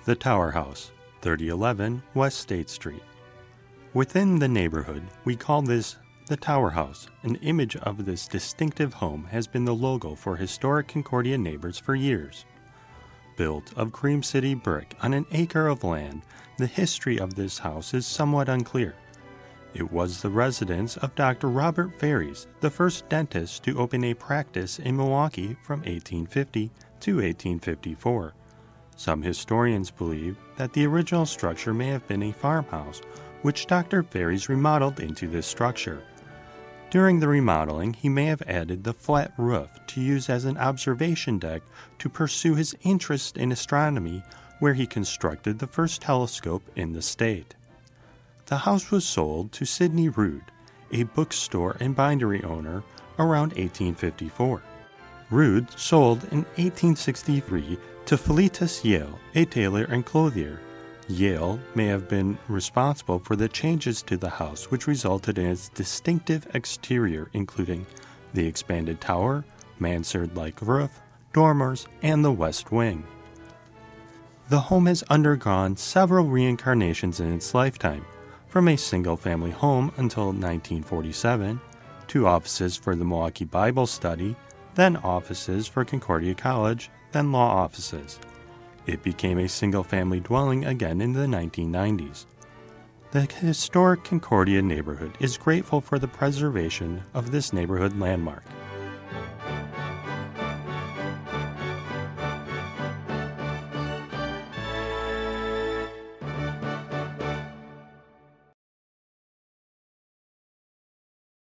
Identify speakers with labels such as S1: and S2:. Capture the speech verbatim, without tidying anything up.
S1: The Tower House, thirty eleven West State Street. Within the neighborhood, we call this the Tower House. An image of this distinctive home has been the logo for historic Concordia neighbors for years. Built of Cream City brick on an acre of land, the history of this house is somewhat unclear. It was the residence of Doctor Robert Ferries, the first dentist to open a practice in Milwaukee from eighteen fifty to eighteen fifty-four. Some historians believe that the original structure may have been a farmhouse, which Doctor Ferries remodeled into this structure. During the remodeling, he may have added the flat roof to use as an observation deck to pursue his interest in astronomy, where he constructed the first telescope in the state. The house was sold to Sidney Rood, a bookstore and bindery owner, around eighteen fifty-four. Rood sold in eighteen sixty-three to Philetus Yale, a tailor and clothier. Yale may have been responsible for the changes to the house, which resulted in its distinctive exterior, including the expanded tower, mansard-like roof, dormers, and the west wing. The home has undergone several reincarnations in its lifetime, from a single-family home until nineteen forty-seven, to offices for the Milwaukee Bible Study, then offices for Concordia College, then law offices. It became a single-family dwelling again in the nineteen nineties. The historic Concordia neighborhood is grateful for the preservation of this neighborhood landmark.